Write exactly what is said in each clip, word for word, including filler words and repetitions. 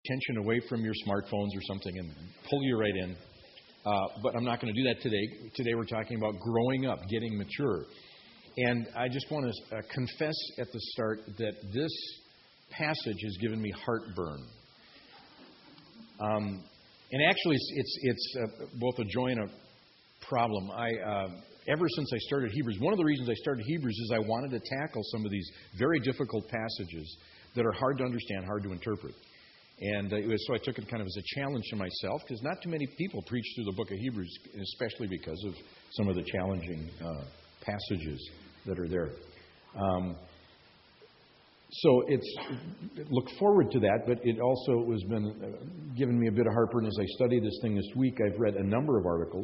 attention away from your smartphones or something and pull you right in. Uh, but I'm not going to do that today. Today we're talking about growing up, getting mature. And I just want to uh, confess at the start that this passage has given me heartburn. Um, and actually, it's it's, it's uh, both a joy and a problem. I uh, ever since I started Hebrews, one of the reasons I started Hebrews is I wanted to tackle some of these very difficult passages that are hard to understand, hard to interpret. And uh, it was, so I took it kind of as a challenge to myself, because not too many people preach through the book of Hebrews, especially because of some of the challenging uh, passages that are there. Um, so it's look forward to that, but it also has been uh, given me a bit of heartburn as I study this thing this week. I've read a number of articles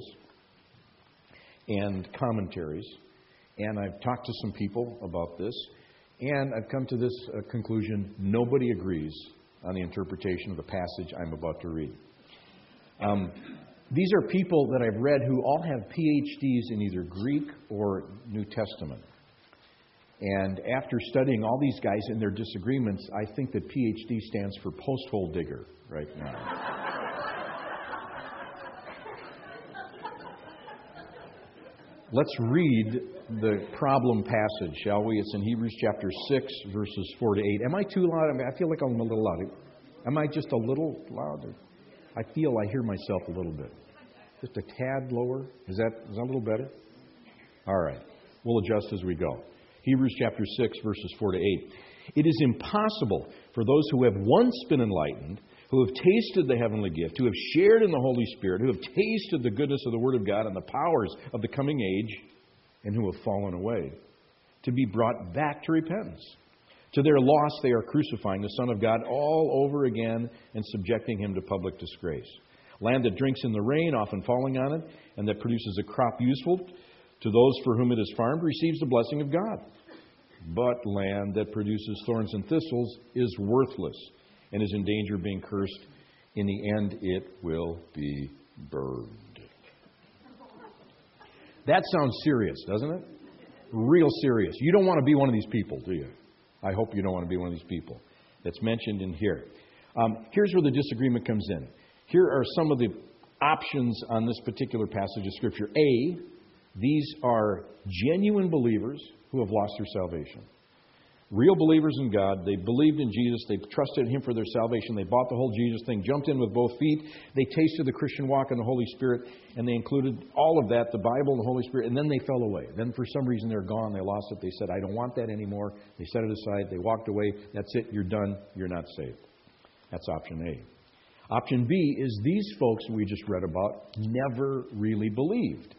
and commentaries, and I've talked to some people about this, and I've come to this uh, conclusion: nobody agrees on the interpretation of the passage I'm about to read. Um, these are people that I've read who all have P H Ds in either Greek or New Testament. And after studying all these guys and their disagreements, I think that P H D stands for post-hole digger right now. Let's read the problem passage, shall we? It's in Hebrews chapter six, verses four to eight. Am I too loud? I mean, I feel like I'm a little loud. Am I just a little louder? I feel I hear myself a little bit. Just a tad lower? Is that, is that a little better? All right. We'll adjust as we go. Hebrews chapter six, verses four to eight. It is impossible for those who have once been enlightened, who have tasted the heavenly gift, who have shared in the Holy Spirit, who have tasted the goodness of the Word of God and the powers of the coming age, and who have fallen away, to be brought back to repentance. To their loss, they are crucifying the Son of God all over again and subjecting Him to public disgrace. Land that drinks in the rain, often falling on it, and that produces a crop useful to those for whom it is farmed, receives the blessing of God. But land that produces thorns and thistles is worthless and is in danger of being cursed. In the end, it will be burned. That sounds serious, doesn't it? Real serious. You don't want to be one of these people, do you? I hope you don't want to be one of these people that's mentioned in here. Um, here's where the disagreement comes in. Here are some of the options on this particular passage of Scripture. A, these are genuine believers who have lost their salvation. Real believers in God. They believed in Jesus. They trusted Him for their salvation. They bought the whole Jesus thing, jumped in with both feet. They tasted the Christian walk in the Holy Spirit, and they included all of that, the Bible and the Holy Spirit, and then they fell away. Then for some reason they're gone. They lost it. They said, I don't want that anymore. They set it aside. They walked away. That's it. You're done. You're not saved. That's option A. Option B is these folks we just read about never really believed.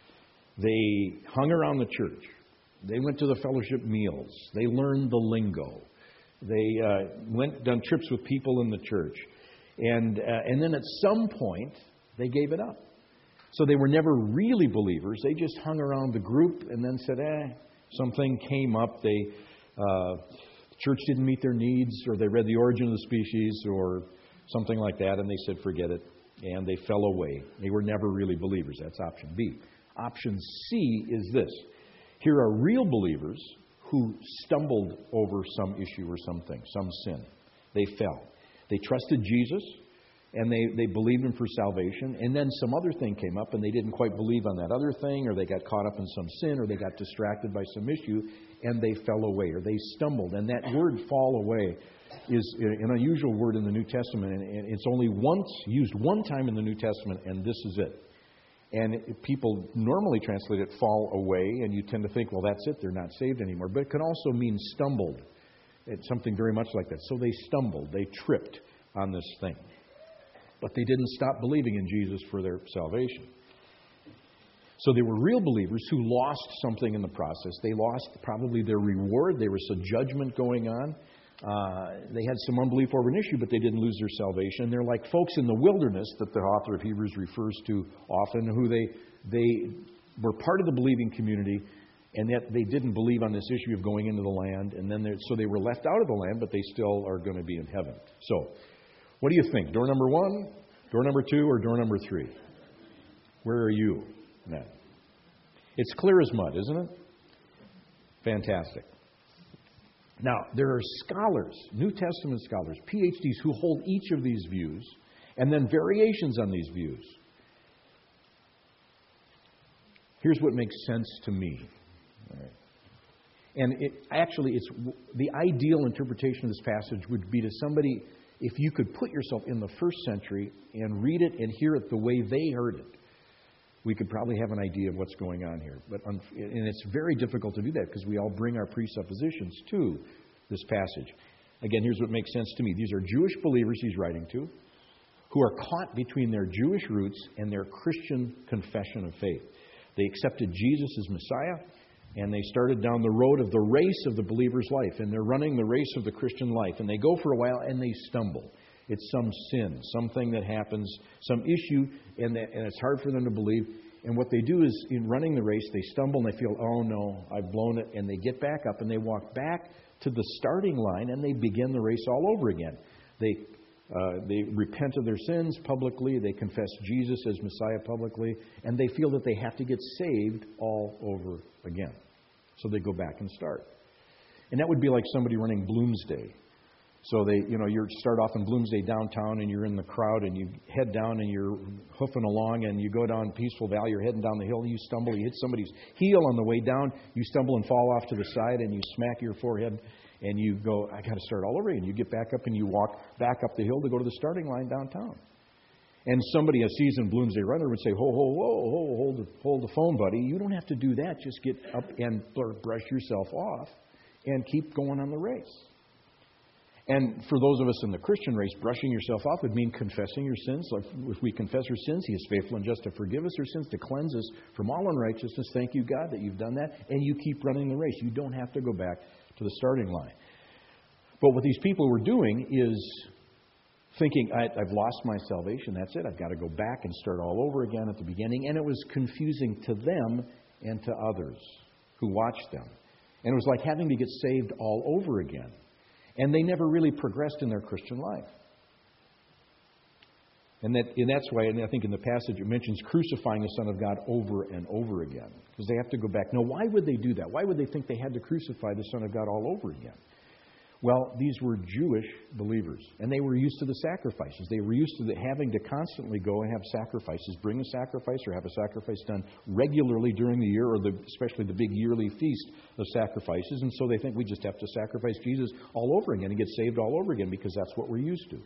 They hung around the church. They went to the fellowship meals. They learned the lingo. They uh, went done trips with people in the church. And, uh, and then at some point, they gave it up. So they were never really believers. They just hung around the group and then said, eh, something came up. They, uh, the church didn't meet their needs, or they read The Origin of the Species or something like that, and they said, forget it. And they fell away. They were never really believers. That's option B. Option C is this. Here are real believers who stumbled over some issue or something, some sin. They fell. They trusted Jesus, and they, they believed Him for salvation, and then some other thing came up, and they didn't quite believe on that other thing, or they got caught up in some sin, or they got distracted by some issue, and they fell away, or they stumbled. And that word fall away is an unusual word in the New Testament, and it's only once used one time in the New Testament, and this is it. And people normally translate it fall away, and you tend to think, well, that's it, they're not saved anymore. But it can also mean stumbled. It's something very much like that. So they stumbled, they tripped on this thing. But they didn't stop believing in Jesus for their salvation. So they were real believers who lost something in the process. They lost probably their reward. There was a judgment going on. Uh, they had some unbelief over an issue, but they didn't lose their salvation. They're like folks in the wilderness that the author of Hebrews refers to often, who they they were part of the believing community, and yet they didn't believe on this issue of going into the land, and then so they were left out of the land, but they still are going to be in heaven. So, what do you think? Door number one, door number two, or door number three? Where are you, Matt? It's clear as mud, isn't it? Fantastic. Now, there are scholars, New Testament scholars, P H Ds, who hold each of these views, and then variations on these views. Here's what makes sense to me. All right. And it, actually, it's the ideal interpretation of this passage would be to somebody, if you could put yourself in the first century and read it and hear it the way they heard it, we could probably have an idea of what's going on here. But and it's very difficult to do that because we all bring our presuppositions to this passage. Again, here's what makes sense to me. These are Jewish believers he's writing to who are caught between their Jewish roots and their Christian confession of faith. They accepted Jesus as Messiah, and they started down the road of the race of the believer's life, and they're running the race of the Christian life, and they go for a while and they stumble. It's some sin, something that happens, some issue, and, that, and it's hard for them to believe. And what they do is, in running the race, they stumble and they feel, oh no, I've blown it, and they get back up and they walk back to the starting line and they begin the race all over again. They uh, they repent of their sins publicly, they confess Jesus as Messiah publicly, and they feel that they have to get saved all over again. So they go back and start. And that would be like somebody running Bloomsday. So they, you know, you start off in Bloomsday downtown and you're in the crowd and you head down and you're hoofing along and you go down Peaceful Valley, you're heading down the hill and you stumble, you hit somebody's heel on the way down, you stumble and fall off to the side and you smack your forehead and you go, I got to start all over again. You get back up and you walk back up the hill to go to the starting line downtown. And somebody, a seasoned Bloomsday runner, would say, ho, ho, whoa, ho, hold the, hold the phone, buddy. You don't have to do that. Just get up and brush yourself off and keep going on the race. And for those of us in the Christian race, brushing yourself off would mean confessing your sins. Like if we confess our sins, He is faithful and just to forgive us our sins, to cleanse us from all unrighteousness. Thank you, God, that you've done that. And you keep running the race. You don't have to go back to the starting line. But what these people were doing is thinking, I, I've lost my salvation. That's it. I've got to go back and start all over again at the beginning. And it was confusing to them and to others who watched them. And it was like having to get saved all over again. And they never really progressed in their Christian life. And, that, and that's why, and I think in the passage it mentions crucifying the Son of God over and over again. Because they have to go back. Now, why would they do that? Why would they think they had to crucify the Son of God all over again? Well, these were Jewish believers, and they were used to the sacrifices. They were used to the, having to constantly go and have sacrifices, bring a sacrifice or have a sacrifice done regularly during the year, or the, especially the big yearly feast of sacrifices. And so they think we just have to sacrifice Jesus all over again and get saved all over again because that's what we're used to.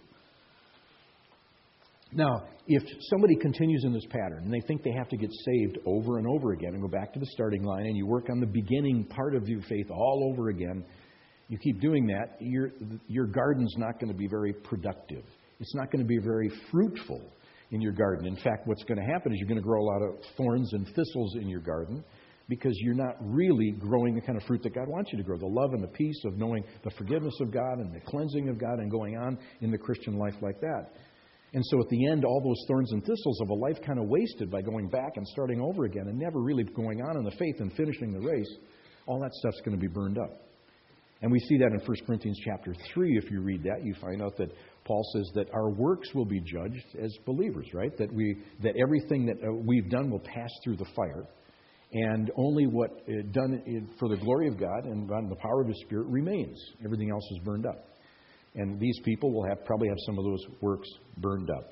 Now, if somebody continues in this pattern and they think they have to get saved over and over again and go back to the starting line and you work on the beginning part of your faith all over again, you keep doing that, your, your garden's not going to be very productive. It's not going to be very fruitful in your garden. In fact, what's going to happen is you're going to grow a lot of thorns and thistles in your garden because you're not really growing the kind of fruit that God wants you to grow. The love and the peace of knowing the forgiveness of God and the cleansing of God and going on in the Christian life like that. And so at the end, all those thorns and thistles of a life kind of wasted by going back and starting over again and never really going on in the faith and finishing the race, all that stuff's going to be burned up. And we see that in First Corinthians chapter three. If you read that, you find out that Paul says that our works will be judged as believers, right? That we that everything that uh, we've done will pass through the fire, and only what uh, done in, for the glory of God and by the power of His Spirit remains. Everything else is burned up. And these people will have probably have some of those works burned up.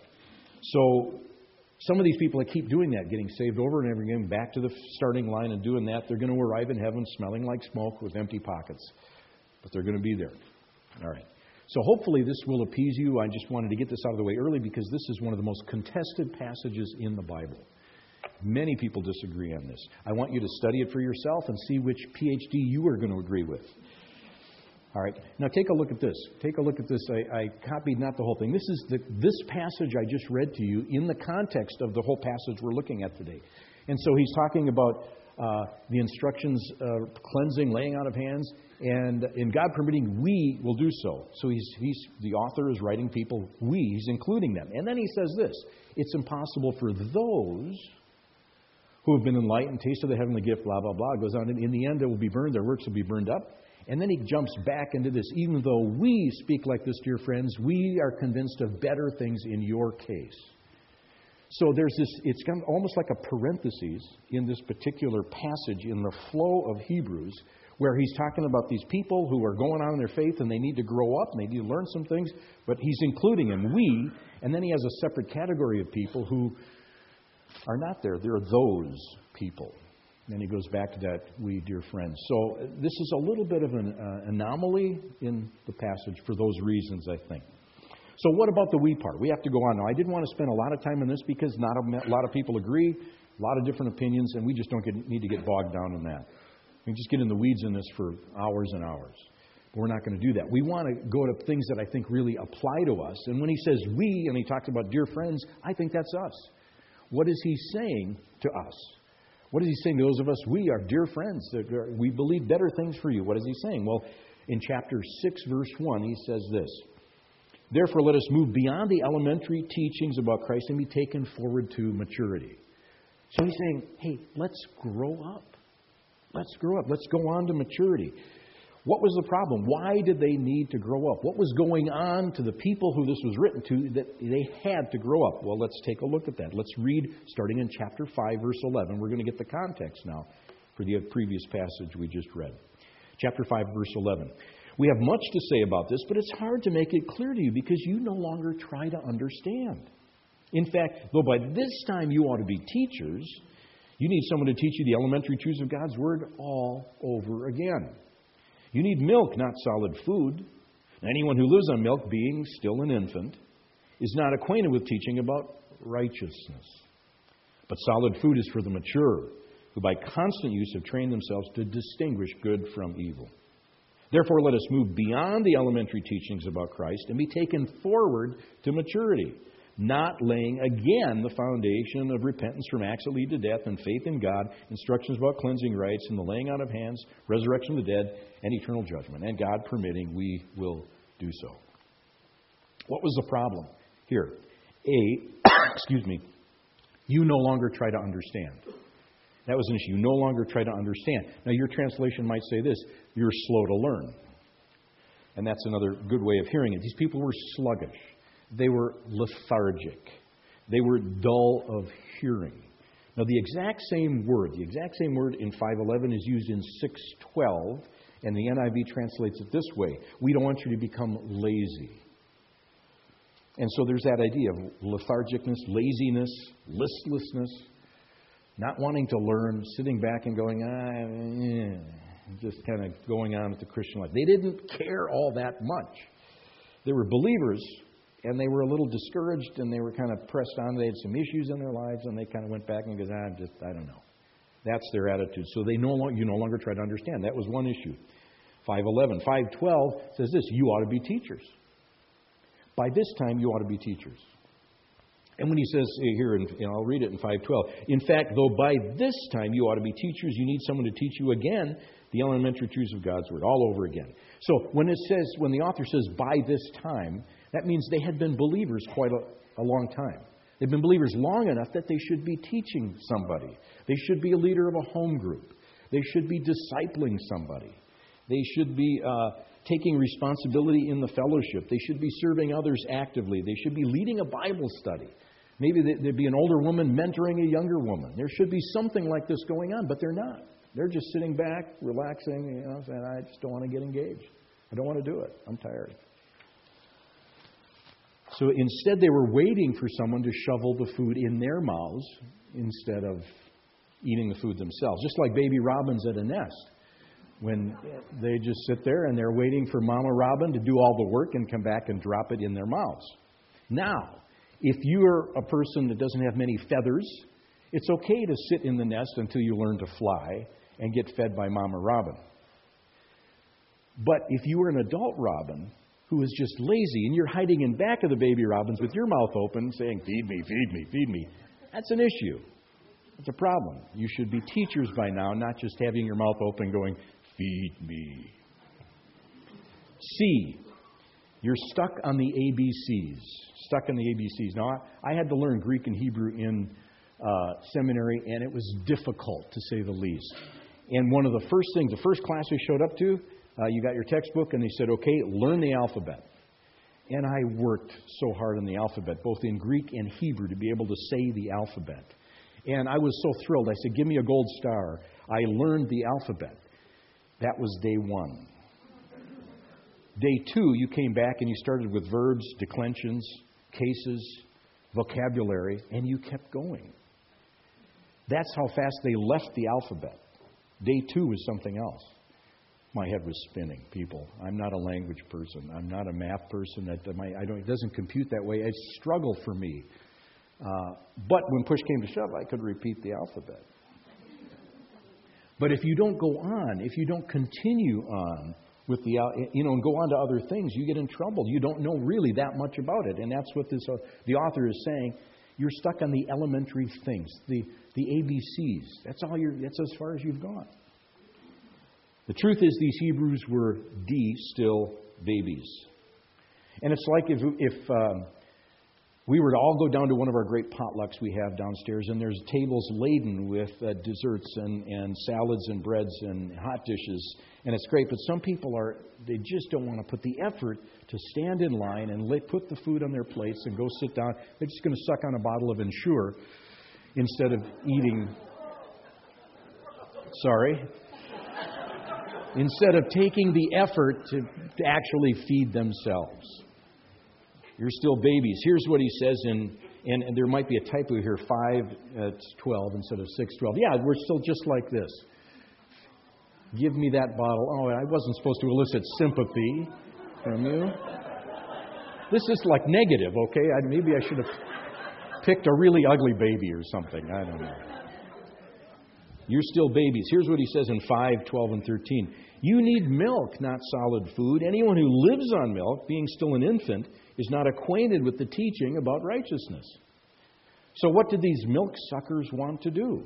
So some of these people that keep doing that, getting saved over and over again, back to the starting line and doing that, they're going to arrive in heaven smelling like smoke with empty pockets. But they're going to be there. All right. So hopefully this will appease you. I just wanted to get this out of the way early because this is one of the most contested passages in the Bible. Many people disagree on this. I want you to study it for yourself and see which P H D you are going to agree with. All right. Now take a look at this. Take a look at this. I, I copied not the whole thing. This is the, this passage I just read to you in the context of the whole passage we're looking at today. And so he's talking about uh, the instructions, uh, cleansing, laying out of hands, and in God permitting, we will do so. So he's, he's the author is writing people, we, he's including them. And then he says this, it's impossible for those who have been enlightened, tasted the heavenly gift, blah, blah, blah. It goes on, in the end, they will be burned, their works will be burned up. And then he jumps back into this. Even though we speak like this, dear friends, we are convinced of better things in your case. So there's this, it's almost like a parenthesis in this particular passage in the flow of Hebrews where he's talking about these people who are going on in their faith and they need to grow up and they need to learn some things, but he's including them, we, and then he has a separate category of people who are not there. They're those people. And he goes back to that, we, dear friends. So this is a little bit of an uh, anomaly in the passage for those reasons, I think. So what about the we part? We have to go on. Now, I didn't want to spend a lot of time on this because not a, a lot of people agree, a lot of different opinions, and we just don't get, need to get bogged down in that. We can just get in the weeds in this for hours and hours. But we're not going to do that. We want to go to things that I think really apply to us. And when he says we, and he talks about dear friends, I think that's us. What is he saying to us? What is he saying to those of us? We are dear friends. We believe better things for you. What is he saying? Well, in chapter six, verse one, he says this. Therefore, let us move beyond the elementary teachings about Christ and be taken forward to maturity. So he's saying, hey, let's grow up. Let's grow up. Let's go on to maturity. What was the problem? Why did they need to grow up? What was going on to the people who this was written to that they had to grow up? Well, let's take a look at that. Let's read starting in chapter five, verse eleven. We're going to get the context now for the previous passage we just read. Chapter five, verse eleven. We have much to say about this, but it's hard to make it clear to you because you no longer try to understand. In fact, though by this time you ought to be teachers, you need someone to teach you the elementary truths of God's Word all over again. You need milk, not solid food. Anyone who lives on milk, being still an infant, is not acquainted with teaching about righteousness. But solid food is for the mature, who by constant use have trained themselves to distinguish good from evil. Therefore, let us move beyond the elementary teachings about Christ and be taken forward to maturity, not laying again the foundation of repentance from acts that lead to death and faith in God, instructions about cleansing rites and the laying out of hands, resurrection of the dead, and eternal judgment. And God permitting, we will do so. What was the problem here? A, excuse me, you no longer try to understand. That was an issue. You no longer try to understand. Now, your translation might say this, you're slow to learn. And that's another good way of hearing it. These people were sluggish. They were lethargic. They were dull of hearing. Now, the exact same word, the exact same word in five eleven is used in six twelve, and the N I V translates it this way. We don't want you to become lazy. And so there's that idea of lethargicness, laziness, listlessness, not wanting to learn, sitting back and going, ah, eh, just kind of going on with the Christian life. They didn't care all that much. They were believers, and they were a little discouraged, and they were kind of pressed on. They had some issues in their lives, and they kind of went back and goes, ah, just, I don't know. That's their attitude. So they no longer, you no longer try to understand. That was one issue. five eleven. five twelve says this, you ought to be teachers. By this time, you ought to be teachers. And when he says here, and I'll read it in five twelve, in fact, though by this time you ought to be teachers, you need someone to teach you again the elementary truths of God's Word, all over again. So when it says, when the author says by this time, that means they had been believers quite a, a long time. They've been believers long enough that they should be teaching somebody. They should be a leader of a home group. They should be discipling somebody. They should be uh, taking responsibility in the fellowship. They should be serving others actively. They should be leading a Bible study. Maybe there'd be an older woman mentoring a younger woman. There should be something like this going on, but they're not. They're just sitting back, relaxing, you know, saying, I just don't want to get engaged. I don't want to do it. I'm tired. So instead, they were waiting for someone to shovel the food in their mouths instead of eating the food themselves. Just like baby robins at a nest. When they just sit there and they're waiting for Mama Robin to do all the work and come back and drop it in their mouths. Now, if you're a person that doesn't have many feathers, it's okay to sit in the nest until you learn to fly and get fed by Mama Robin. But if you were an adult robin who is just lazy and you're hiding in back of the baby robins with your mouth open saying, feed me, feed me, feed me, that's an issue. It's a problem. You should be teachers by now, not just having your mouth open going, feed me. C, you're stuck on the A B Cs. Stuck on the A B Cs. Now, I, I had to learn Greek and Hebrew in uh, seminary, and it was difficult, to say the least. And one of the first things, the first class we showed up to, uh, you got your textbook, and they said, okay, learn the alphabet. And I worked so hard on the alphabet, both in Greek and Hebrew, to be able to say the alphabet. And I was so thrilled. I said, give me a gold star. I learned the alphabet. That was day one. Day two, you came back and you started with verbs, declensions, cases, vocabulary, and you kept going. That's how fast they left the alphabet. Day two was something else. My head was spinning, people. I'm not a language person. I'm not a math person. That my, I don't, it doesn't compute that way. It's a struggle for me. Uh, but when push came to shove, I could repeat the alphabet. But if you don't go on, if you don't continue on with the, you know, and go on to other things, you get in trouble. You don't know really that much about it. And that's what this, uh, the author is saying. You're stuck on the elementary things, the, the A B Cs. That's all you're, that's as far as you've gone. The truth is these Hebrews were D, still babies. And it's like if, if um, we were to all go down to one of our great potlucks we have downstairs, and there's tables laden with uh, desserts and, and salads and breads and hot dishes, and it's great. But some people are, they just don't want to put the effort to stand in line and lay, put the food on their plates and go sit down. They're just going to suck on a bottle of Ensure instead of eating. Sorry. Instead of taking the effort to, to actually feed themselves. You're still babies. Here's what he says in, and, and there might be a typo here, five at twelve instead of six twelve. Yeah, we're still just like this. Give me that bottle. Oh, I wasn't supposed to elicit sympathy from you. This is like negative, okay? I, maybe I should have picked a really ugly baby or something. I don't know. You're still babies. Here's what he says in five, twelve, and thirteen. You need milk, not solid food. Anyone who lives on milk, being still an infant, is not acquainted with the teaching about righteousness. So what did these milk suckers want to do?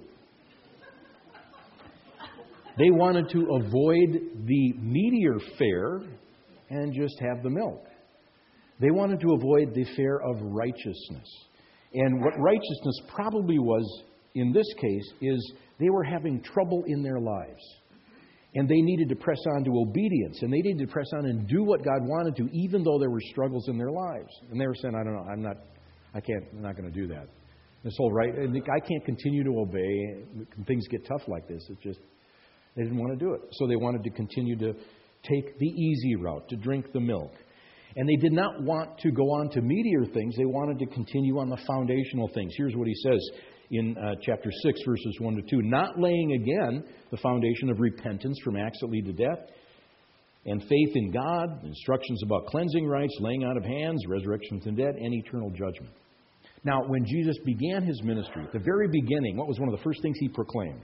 They wanted to avoid the meatier fare and just have the milk. They wanted to avoid the fare of righteousness. And what righteousness probably was in this case is they were having trouble in their lives. And they needed to press on to obedience. And they needed to press on and do what God wanted to, even though there were struggles in their lives. And they were saying, I don't know, I'm not, I can't, I'm not going to do that. This whole right, I can't continue to obey when things get tough like this. It's just, they didn't want to do it. So they wanted to continue to take the easy route, to drink the milk. And they did not want to go on to meatier things. They wanted to continue on the foundational things. Here's what he says in uh, chapter six, verses one to two. Not laying again the foundation of repentance from acts that lead to death, and faith in God, instructions about cleansing rites, laying out of hands, resurrection from the dead, and eternal judgment. Now, when Jesus began his ministry, at the very beginning, what was one of the first things he proclaimed?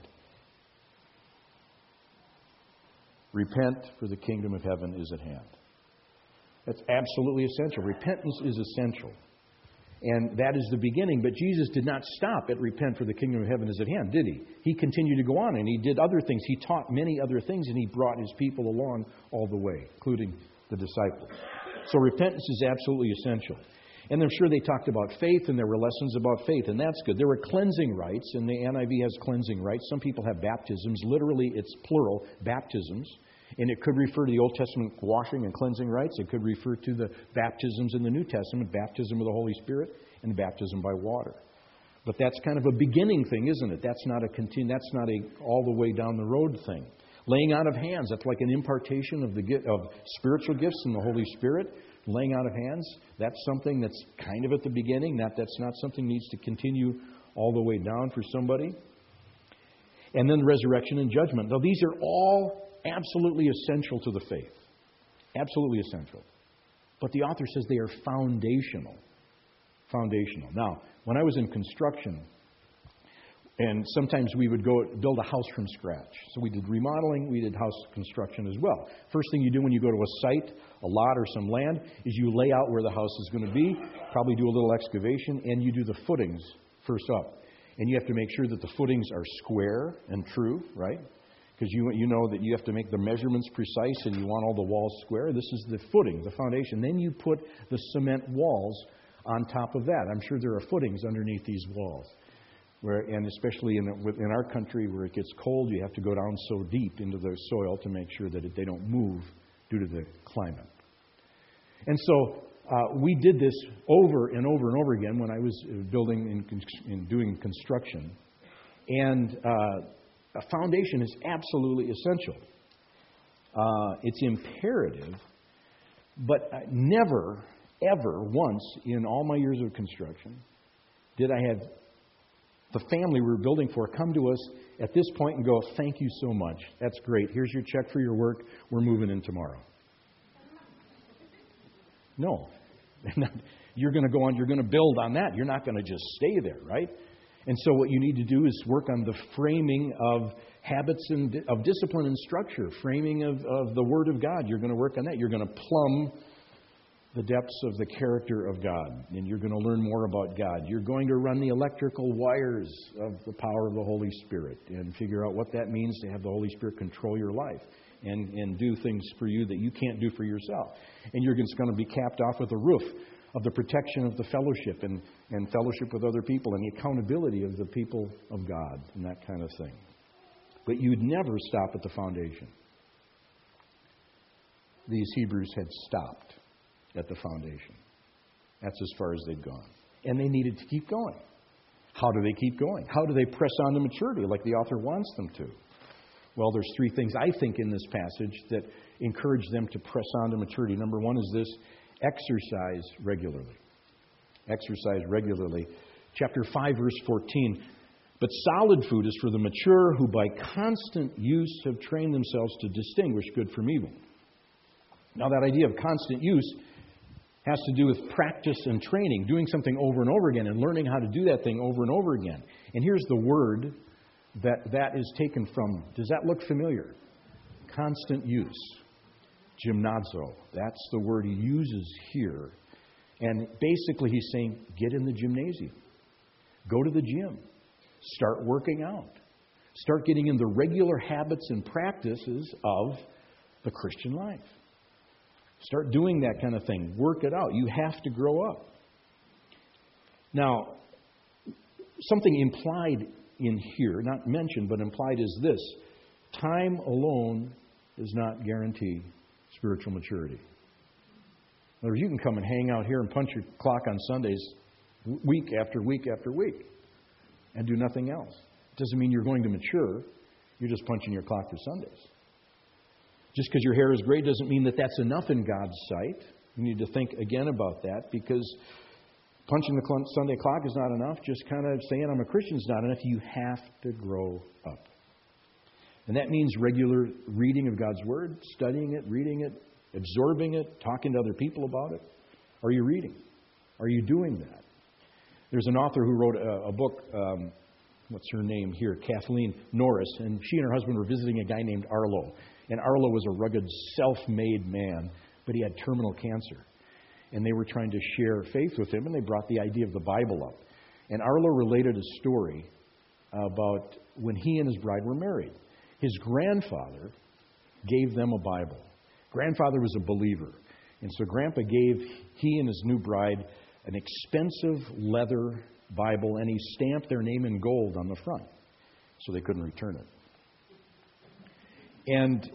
Repent, for the kingdom of heaven is at hand. That's absolutely essential. Repentance is essential. And that is the beginning. But Jesus did not stop at repent, for the kingdom of heaven is at hand, did he? He continued to go on, and he did other things. He taught many other things, and he brought his people along all the way, including the disciples. So repentance is absolutely essential. And I'm sure they talked about faith, and there were lessons about faith, and that's good. There were cleansing rites, and the N I V has cleansing rites. Some people have baptisms. Literally, it's plural, baptisms. And it could refer to the Old Testament washing and cleansing rites. It could refer to the baptisms in the New Testament, baptism of the Holy Spirit and baptism by water. But that's kind of a beginning thing, isn't it? That's not a continu- That's not a all the way down the road thing. Laying out of hands, that's like an impartation of the of spiritual gifts in the Holy Spirit. Laying out of hands, that's something that's kind of at the beginning. That that's not something that needs to continue all the way down for somebody. And then resurrection and judgment. Now, these are all absolutely essential to the faith. Absolutely essential. But the author says they are foundational. Foundational. Now, when I was in construction, and sometimes we would go build a house from scratch. So we did remodeling, we did house construction as well. First thing you do when you go to a site, a lot or some land, is you lay out where the house is going to be, probably do a little excavation, and you do the footings first up. And you have to make sure that the footings are square and true, right? Because you you know that you have to make the measurements precise and you want all the walls square. This is the footing, the foundation. Then you put the cement walls on top of that. I'm sure there are footings underneath these walls. Where, and especially in, in our country where it gets cold, you have to go down so deep into the soil to make sure that it, they don't move due to the climate. And so uh, we did this over and over and over again when I was building and, and doing construction. And uh, a foundation is absolutely essential. Uh, it's imperative, but never, ever once in all my years of construction did I have the family we were building for come to us at this point and go, thank you so much. That's great. Here's your check for your work. We're moving in tomorrow. No. You're going to go on, you're going to build on that. You're not going to just stay there, right? And so what you need to do is work on the framing of habits and of discipline and structure, framing of, of the Word of God. You're going to work on that. You're going to plumb the depths of the character of God, and you're going to learn more about God. You're going to run the electrical wires of the power of the Holy Spirit and figure out what that means to have the Holy Spirit control your life and, and do things for you that you can't do for yourself. And you're just going to be capped off with a roof of the protection of the fellowship and, and fellowship with other people and the accountability of the people of God and that kind of thing. But you'd never stop at the foundation. These Hebrews had stopped at the foundation. That's as far as they'd gone. And they needed to keep going. How do they keep going? How do they press on to maturity like the author wants them to? Well, there's three things I think in this passage that encourage them to press on to maturity. Number one is this: exercise regularly. Exercise regularly. Chapter five, verse fourteen. But solid food is for the mature who by constant use have trained themselves to distinguish good from evil. Now that idea of constant use has to do with practice and training, doing something over and over again and learning how to do that thing over and over again. And here's the word that that is taken from. Does that look familiar? Constant use. Gymnazo. That's the word he uses here. And basically he's saying, get in the gymnasium. Go to the gym. Start working out. Start getting in the regular habits and practices of the Christian life. Start doing that kind of thing. Work it out. You have to grow up. Now, something implied in here, not mentioned, but implied is this: time alone does not guarantee spiritual maturity. In other words, you can come and hang out here and punch your clock on Sundays week after week after week and do nothing else. It doesn't mean you're going to mature. You're just punching your clock for Sundays. Just because your hair is gray doesn't mean that that's enough in God's sight. You need to think again about that, because punching the Sunday clock is not enough. Just kind of saying I'm a Christian is not enough. You have to grow up. And that means regular reading of God's Word, studying it, reading it, absorbing it, talking to other people about it. Are you reading? Are you doing that? There's an author who wrote a, a book, um, what's her name here, Kathleen Norris, and she and her husband were visiting a guy named Arlo. And Arlo was a rugged, self-made man, but he had terminal cancer. And they were trying to share faith with him, and they brought the idea of the Bible up. And Arlo related a story about when he and his bride were married. His grandfather gave them a Bible. Grandfather was a believer. And so Grandpa gave he and his new bride an expensive leather Bible, and he stamped their name in gold on the front so they couldn't return it. And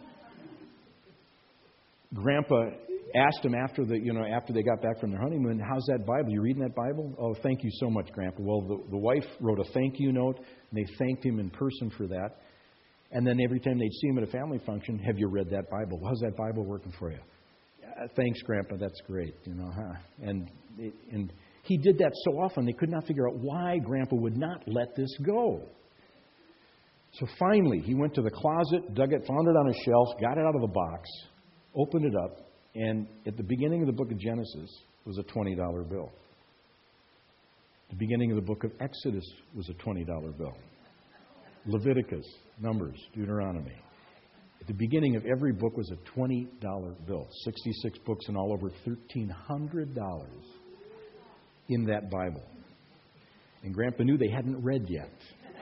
Grandpa asked him after the, you know, after they got back from their honeymoon, how's that Bible? You reading that Bible? Oh, thank you so much, Grandpa. Well, the, the wife wrote a thank you note, and they thanked him in person for that. And then every time they'd see him at a family function, have you read that Bible? How's that Bible working for you? Uh, thanks, Grandpa. That's great. You know, huh? And it, and he did that so often they could not figure out why Grandpa would not let this go. So finally, he went to the closet, dug it, found it on a shelf, got it out of the box, opened it up, and at the beginning of the book of Genesis was a twenty dollar bill. The beginning of the book of Exodus was a twenty dollar bill. Leviticus, Numbers, Deuteronomy. At the beginning of every book was a twenty dollar bill. sixty-six books and all over thirteen hundred dollars in that Bible. And Grandpa knew they hadn't read yet.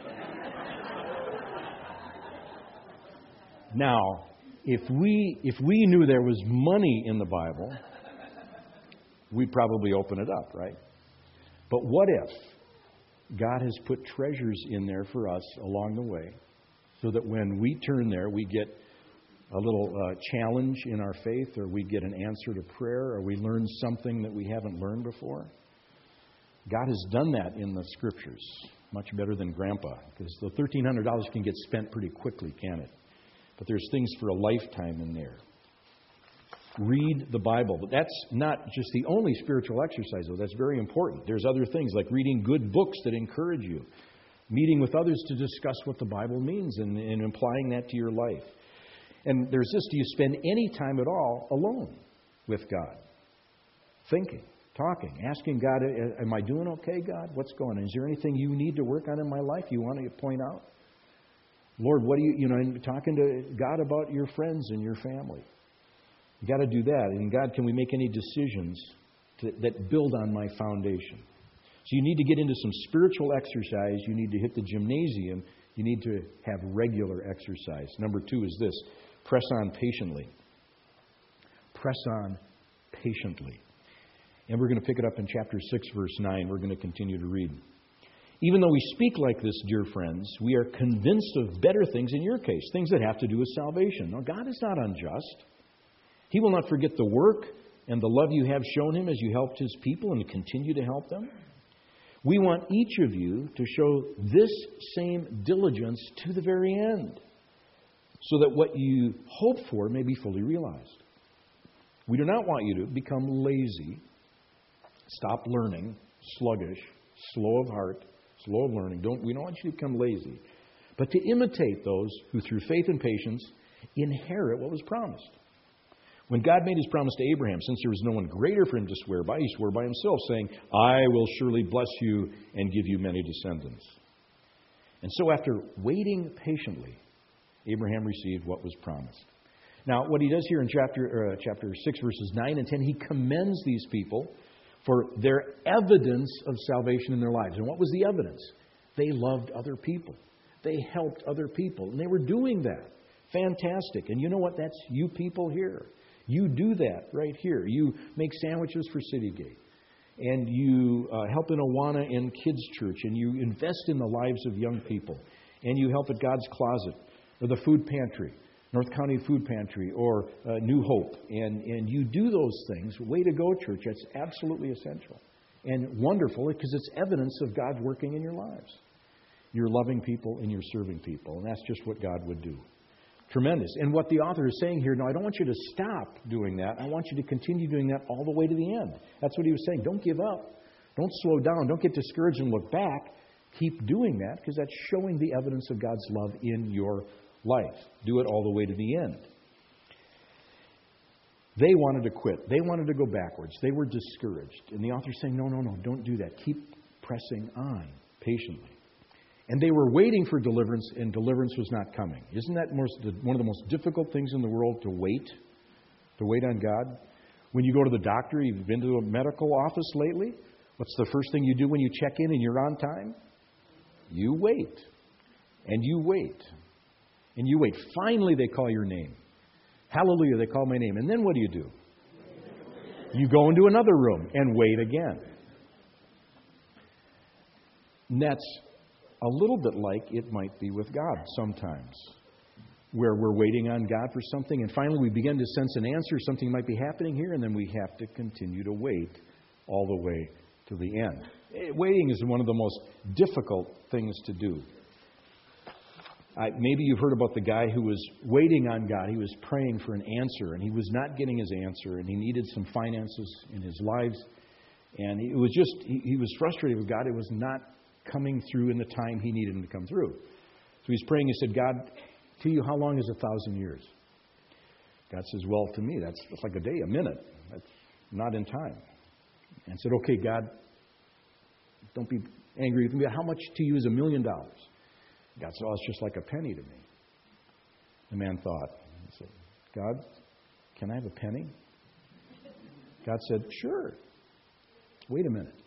Now, if we if we knew there was money in the Bible, we'd probably open it up, right? But what if God has put treasures in there for us along the way, so that when we turn there, we get a little uh, challenge in our faith, or we get an answer to prayer, or we learn something that we haven't learned before? God has done that in the Scriptures much better than Grandpa, because the thirteen hundred dollars can get spent pretty quickly, can it? But there's things for a lifetime in there. Read the Bible. But that's not just the only spiritual exercise, though. That's very important. There's other things like reading good books that encourage you, meeting with others to discuss what the Bible means and, and applying that to your life. And there's this, do you spend any time at all alone with God? Thinking, talking, asking God, am I doing okay, God? What's going on? Is there anything you need to work on in my life you want to point out? Lord, what do you, you know, and talking to God about your friends and your family. You've got to do that. And God, can we make any decisions to, that build on my foundation? So you need to get into some spiritual exercise. You need to hit the gymnasium. You need to have regular exercise. Number two is this: press on patiently. Press on patiently. And we're going to pick it up in chapter six, verse nine. We're going to continue to read. Even though we speak like this, dear friends, we are convinced of better things in your case, things that have to do with salvation. Now, God is not unjust. He will not forget the work and the love you have shown Him as you helped His people and continue to help them. We want each of you to show this same diligence to the very end, so that what you hope for may be fully realized. We do not want you to become lazy, stop learning, sluggish, slow of heart, slow of learning. Don't, we don't want you to become lazy, but to imitate those who through faith and patience inherit what was promised. When God made His promise to Abraham, since there was no one greater for Him to swear by, He swore by Himself, saying, I will surely bless you and give you many descendants. And so after waiting patiently, Abraham received what was promised. Now, what he does here in chapter, uh, chapter six, verses nine and ten, he commends these people for their evidence of salvation in their lives. And what was the evidence? They loved other people. They helped other people. And they were doing that. Fantastic. And you know what? That's you people here. You do that right here. You make sandwiches for Citygate. And you uh, help in Awana and Kids Church. And you invest in the lives of young people. And you help at God's Closet or the food pantry, North County Food Pantry, or uh, New Hope. And, and you do those things. Way to go, church. That's absolutely essential. And wonderful because it's evidence of God working in your lives. You're loving people and you're serving people. And that's just what God would do. Tremendous. And what the author is saying here, no, I don't want you to stop doing that. I want you to continue doing that all the way to the end. That's what he was saying. Don't give up. Don't slow down. Don't get discouraged and look back. Keep doing that because that's showing the evidence of God's love in your life. Do it all the way to the end. They wanted to quit. They wanted to go backwards. They were discouraged. And the author is saying, no, no, no, don't do that. Keep pressing on patiently. And they were waiting for deliverance, and deliverance was not coming. Isn't that most, one of the most difficult things in the world, to wait? To wait on God? When you go to the doctor, you've been to a medical office lately, what's the first thing you do when you check in and you're on time? You wait. And you wait. And you wait. Finally, they call your name. Hallelujah, they call my name. And then what do you do? You go into another room and wait again. And that's a little bit like it might be with God sometimes, where we're waiting on God for something, and finally we begin to sense an answer, something might be happening here, and then we have to continue to wait all the way to the end. Waiting is one of the most difficult things to do. I, maybe you've heard about the guy who was waiting on God. He was praying for an answer, and he was not getting his answer, and he needed some finances in his lives, and it was just, he, he was frustrated with God. It was not coming through in the time he needed him to come through. So he's praying. He said, God, to you, how long is a thousand years? God says, well, to me, that's, that's like a day, a minute. That's not in time. And said, okay, God, don't be angry with me. How much to you is a million dollars? God said, oh, it's just like a penny to me. The man thought. He said, God, can I have a penny? God said, sure. Wait a minute.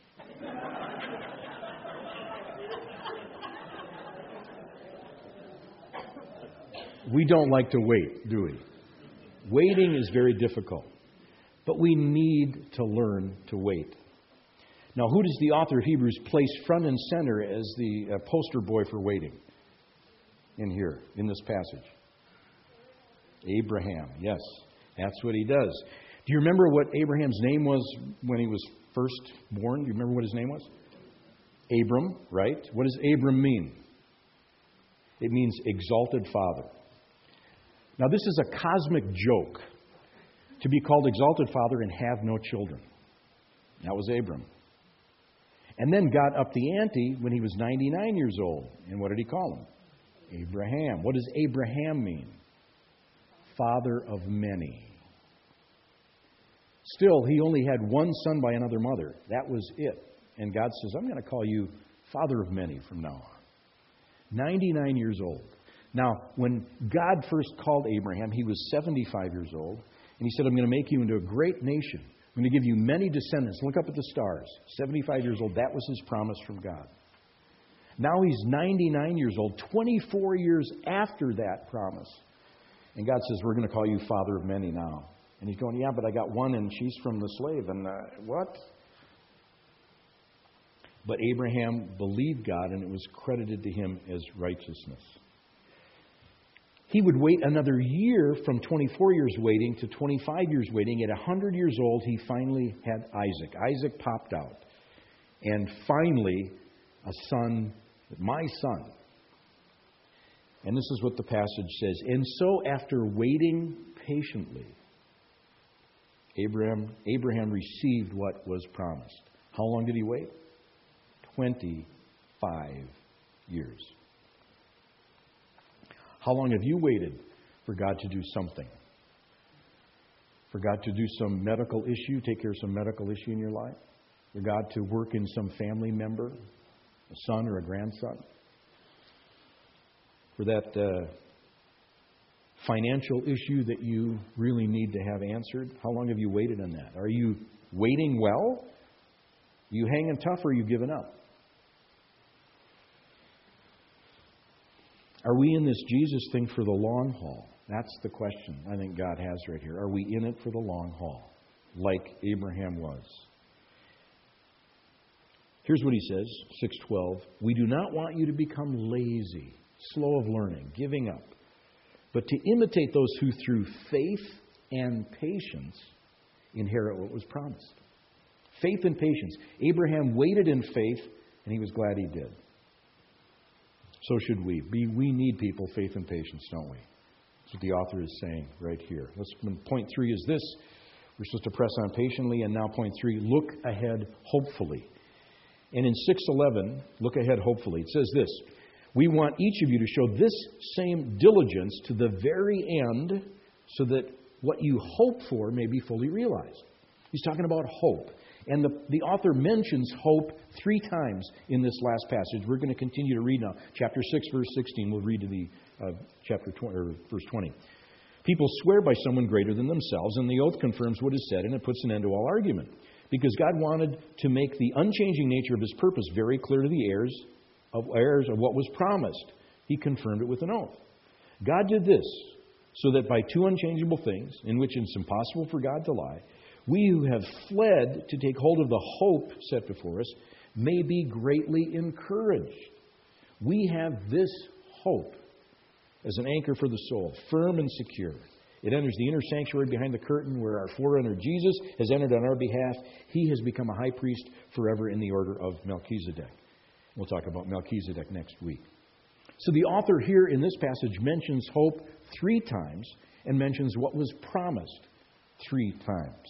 We don't like to wait, do we? Waiting is very difficult. But we need to learn to wait. Now, who does the author of Hebrews place front and center as the uh, poster boy for waiting in here, in this passage? Abraham, yes. That's what he does. Do you remember what Abraham's name was when he was first born? Do you remember what his name was? Abram, right? What does Abram mean? It means exalted father. Now, this is a cosmic joke to be called exalted father and have no children. That was Abram. And then got up the ante when he was ninety-nine years old. And what did he call him? Abraham. What does Abraham mean? Father of many. Still, he only had one son by another mother. That was it. And God says, I'm going to call you father of many from now on. ninety-nine years old. Now, when God first called Abraham, he was seventy-five years old. And he said, I'm going to make you into a great nation. I'm going to give you many descendants. Look up at the stars. seventy-five years old. That was his promise from God. Now he's ninety-nine years old, twenty-four years after that promise. And God says, we're going to call you father of many now. And he's going, yeah, but I got one and she's from the slave. And uh, what? But Abraham believed God and it was credited to him as righteousness. He would wait another year from twenty-four years waiting to twenty-five years waiting. At one hundred years old, he finally had Isaac. Isaac popped out. And finally, a son, my son. And this is what the passage says. And so after waiting patiently, Abraham, Abraham received what was promised. How long did he wait? twenty-five years. How long have you waited for God to do something? For God to do some medical issue, take care of some medical issue in your life? For God to work in some family member, a son or a grandson? For that uh, financial issue that you really need to have answered? How long have you waited on that? Are you waiting well? Are you hanging tough or are you giving up? Are we in this Jesus thing for the long haul? That's the question I think God has right here. Are we in it for the long haul, like Abraham was? Here's what he says, six twelve. We do not want you to become lazy, slow of learning, giving up, but to imitate those who through faith and patience inherit what was promised. Faith and patience. Abraham waited in faith, and he was glad he did. So should we. Be, we need people, faith and patience, don't we? That's what the author is saying right here. Let's, point three is this. We're supposed to press on patiently. And now point three, look ahead hopefully. And in six eleven, look ahead hopefully. It says this. We want each of you to show this same diligence to the very end so that what you hope for may be fully realized. He's talking about hope. And the, the author mentions hope three times in this last passage. We're going to continue to read now. Chapter six, verse sixteen. We'll read to the uh, chapter twenty, or verse twenty. People swear by someone greater than themselves, and the oath confirms what is said, and it puts an end to all argument. Because God wanted to make the unchanging nature of His purpose very clear to the heirs of heirs of what was promised. He confirmed it with an oath. God did this so that by two unchangeable things, in which it's impossible for God to lie, we who have fled to take hold of the hope set before us may be greatly encouraged. We have this hope as an anchor for the soul, firm and secure. It enters the inner sanctuary behind the curtain where our forerunner Jesus has entered on our behalf. He has become a high priest forever in the order of Melchizedek. We'll talk about Melchizedek next week. So the author here in this passage mentions hope three times and mentions what was promised three times.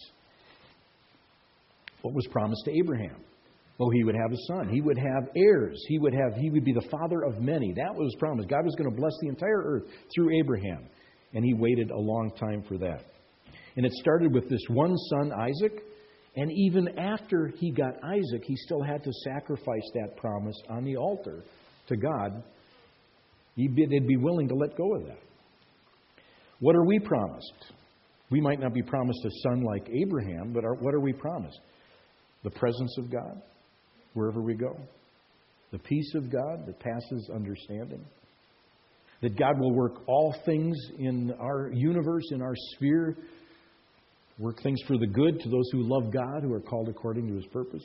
What was promised to Abraham? Well, he would have a son. He would have heirs. He would have. He would be the father of many. That was promised. God was going to bless the entire earth through Abraham. And he waited a long time for that. And it started with this one son, Isaac. And even after he got Isaac, he still had to sacrifice that promise on the altar to God. He'd be, they'd be willing to let go of that. What are we promised? We might not be promised a son like Abraham, but are, what are we promised? The presence of God wherever we go. The peace of God that passes understanding. That God will work all things in our universe, in our sphere, work things for the good to those who love God, who are called according to His purpose.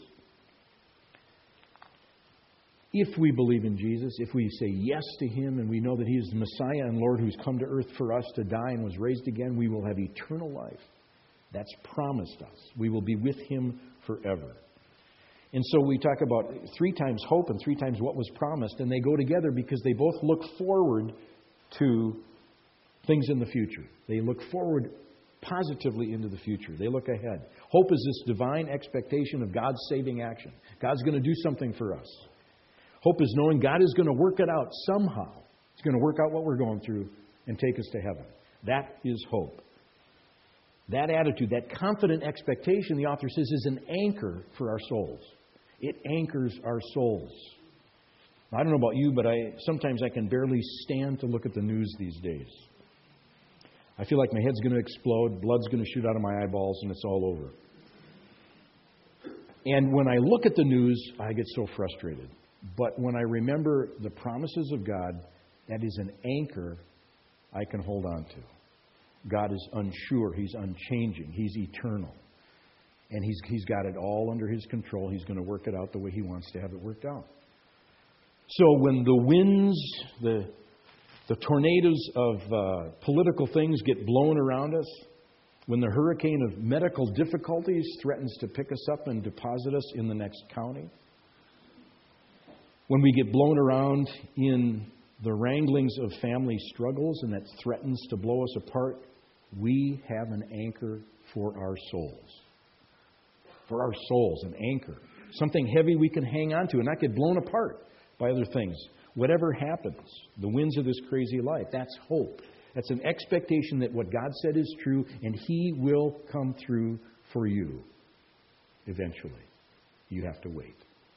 If we believe in Jesus, if we say yes to Him and we know that He is the Messiah and Lord who's come to earth for us to die and was raised again, we will have eternal life. That's promised us. We will be with Him forever. And so we talk about three times hope and three times what was promised, and they go together because they both look forward to things in the future. They look forward positively into the future. They look ahead. Hope is this divine expectation of God's saving action. God's going to do something for us. Hope is knowing God is going to work it out somehow. He's going to work out what we're going through and take us to heaven. That is hope. That attitude, that confident expectation, the author says, is an anchor for our souls. It anchors our souls. I don't know about you, but I sometimes I can barely stand to look at the news these days. I feel like my head's going to explode, blood's going to shoot out of my eyeballs, and it's all over. And when I look at the news, I get so frustrated. But when I remember the promises of God, that is an anchor I can hold on to. God is unsure. He's unchanging. He's eternal. And he's, he's got it all under His control. He's going to work it out the way He wants to have it worked out. So when the winds, the, the tornadoes of uh, political things get blown around us, when the hurricane of medical difficulties threatens to pick us up and deposit us in the next county, when we get blown around in the wranglings of family struggles and that threatens to blow us apart, we have an anchor for our souls. For our souls, an anchor. Something heavy we can hang on to and not get blown apart by other things. Whatever happens, the winds of this crazy life, that's hope. That's an expectation that what God said is true and He will come through for you eventually. You have to wait.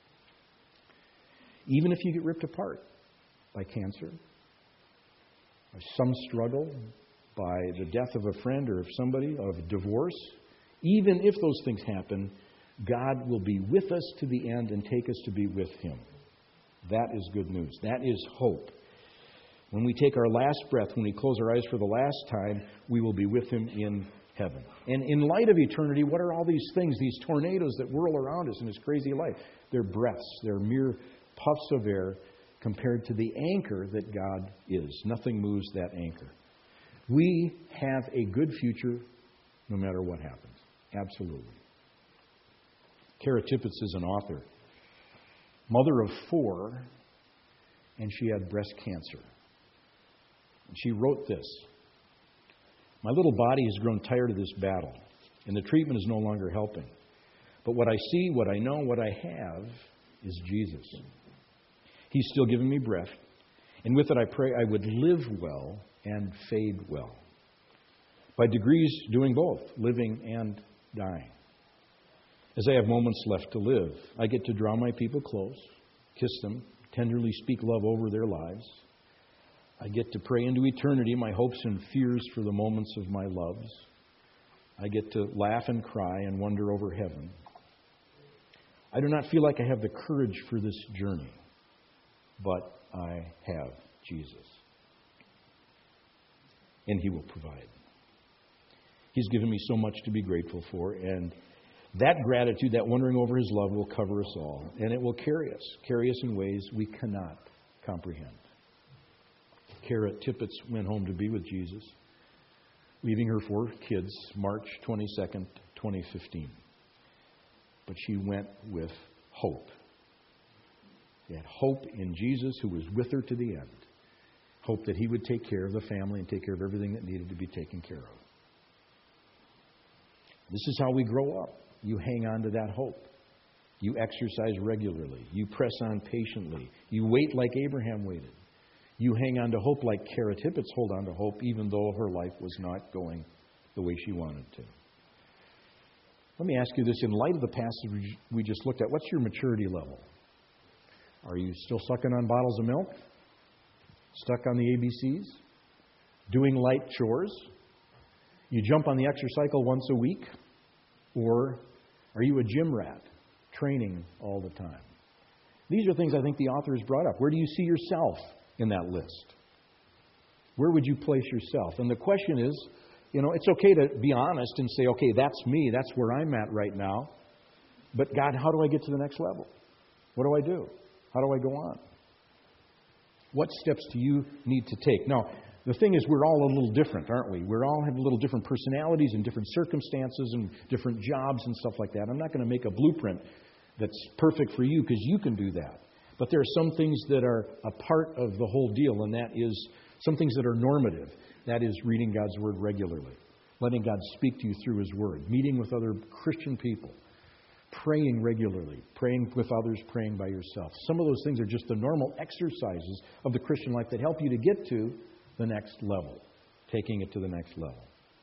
Even if you get ripped apart by cancer, by some struggle, by the death of a friend or of somebody, of divorce, even if those things happen, God will be with us to the end and take us to be with Him. That is good news. That is hope. When we take our last breath, when we close our eyes for the last time, we will be with Him in heaven. And in light of eternity, what are all these things, these tornadoes that whirl around us in this crazy life? They're breaths. They're mere puffs of air compared to the anchor that God is. Nothing moves that anchor. We have a good future no matter what happens. Absolutely. Kara Tippett is an author. Mother of four, and she had breast cancer. And she wrote this: "My little body has grown tired of this battle, and the treatment is no longer helping. But what I see, what I know, what I have is Jesus. He's still giving me breath, and with it I pray I would live well and fade well. By degrees doing both, living and dying. As I have moments left to live, I get to draw my people close, kiss them, tenderly speak love over their lives. I get to pray into eternity my hopes and fears for the moments of my loves. I get to laugh and cry and wonder over heaven. I do not feel like I have the courage for this journey, but I have Jesus. And He will provide. He's given me so much to be grateful for, and that gratitude, that wondering over His love will cover us all, and it will carry us, carry us in ways we cannot comprehend." Kara Tippett went home to be with Jesus, leaving her four kids March twenty-second, twenty fifteen. But she went with hope. She had hope in Jesus, who was with her to the end. Hope that He would take care of the family and take care of everything that needed to be taken care of. This is how we grow up. You hang on to that hope. You exercise regularly. You press on patiently. You wait like Abraham waited. You hang on to hope like Kara Tippett hold on to hope, even though her life was not going the way she wanted to. Let me ask you this. In light of the passage we just looked at, what's your maturity level? Are you still sucking on bottles of milk? Stuck on the A B Cs? Doing light chores? You jump on the exercycle once a week? Or are you a gym rat, training all the time? These are things I think the author has brought up. Where do you see yourself in that list? Where would you place yourself? And the question is, you know, it's okay to be honest and say, okay, that's me. That's where I'm at right now. But God, how do I get to the next level? What do I do? How do I go on? What steps do you need to take? Now, the thing is, we're all a little different, aren't we? We all have a little different personalities and different circumstances and different jobs and stuff like that. I'm not going to make a blueprint that's perfect for you because you can do that. But there are some things that are a part of the whole deal, and that is some things that are normative. That is reading God's Word regularly, letting God speak to you through His Word, meeting with other Christian people, praying regularly, praying with others, praying by yourself. Some of those things are just the normal exercises of the Christian life that help you to get to the next level, taking it to the next level.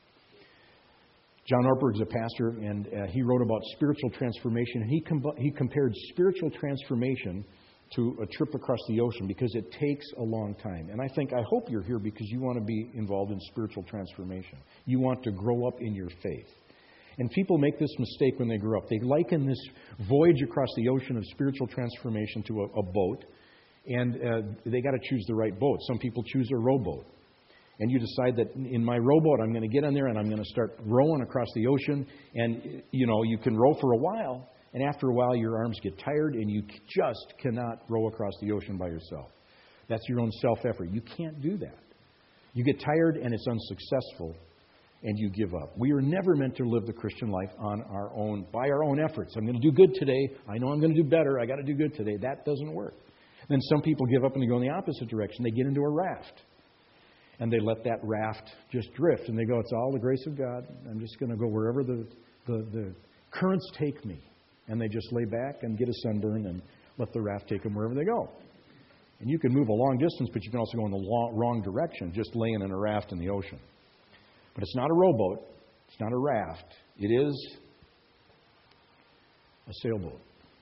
John Ortberg is a pastor, and uh, he wrote about spiritual transformation. And he, com- he compared spiritual transformation to a trip across the ocean because it takes a long time. And I think, I hope you're here because you want to be involved in spiritual transformation. You want to grow up in your faith. And people make this mistake when they grow up. They liken this voyage across the ocean of spiritual transformation to a, a boat, and uh, they got to choose the right boat. Some people choose a rowboat. And you decide that in my rowboat, I'm going to get on there and I'm going to start rowing across the ocean. And, you know, you can row for a while. And after a while, your arms get tired and you just cannot row across the ocean by yourself. That's your own self-effort. You can't do that. You get tired and it's unsuccessful and you give up. We are never meant to live the Christian life on our own, by our own efforts. I'm going to do good today. I know I'm going to do better. I got to do good today. That doesn't work. Then some people give up and they go in the opposite direction. They get into a raft. And they let that raft just drift. And they go, it's all the grace of God. I'm just going to go wherever the, the, the currents take me. And they just lay back and get a sunburn and let the raft take them wherever they go. And you can move a long distance, but you can also go in the long, wrong direction, just laying in a raft in the ocean. But it's not a rowboat. It's not a raft. It is a sailboat.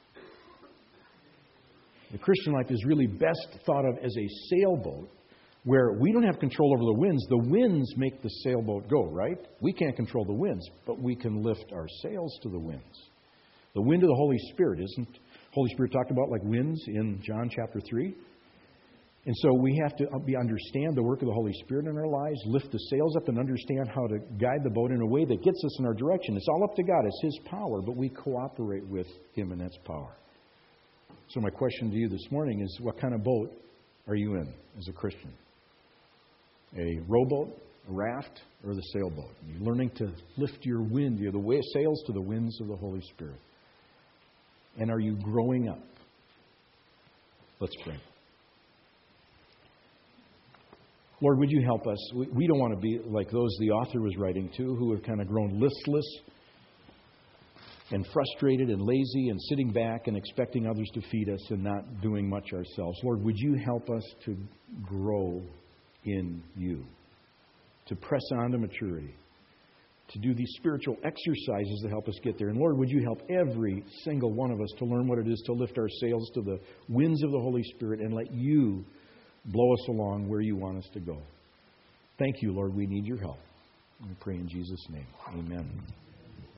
The Christian life is really best thought of as a sailboat, where we don't have control over the winds. The winds make the sailboat go, right? We can't control the winds, but we can lift our sails to the winds. The wind of the Holy Spirit, isn't Holy Spirit talked about like winds in John chapter three? And so we have to be understand the work of the Holy Spirit in our lives, lift the sails up and understand how to guide the boat in a way that gets us in our direction. It's all up to God. It's His power, but we cooperate with Him in that power. So my question to you this morning is, what kind of boat are you in as a Christian? A rowboat, a raft, or the sailboat? You're learning to lift your wind, you're the way sails to the winds of the Holy Spirit. And are you growing up? Let's pray. Lord, would you help us? We, we don't want to be like those the author was writing to, who have kind of grown listless and frustrated and lazy and sitting back and expecting others to feed us and not doing much ourselves. Lord, would you help us to grow in you, to press on to maturity, to do these spiritual exercises that help us get there. And Lord, would you help every single one of us to learn what it is to lift our sails to the winds of the Holy Spirit and let you blow us along where you want us to go. Thank you, Lord. We need your help. We pray in Jesus' name. Amen.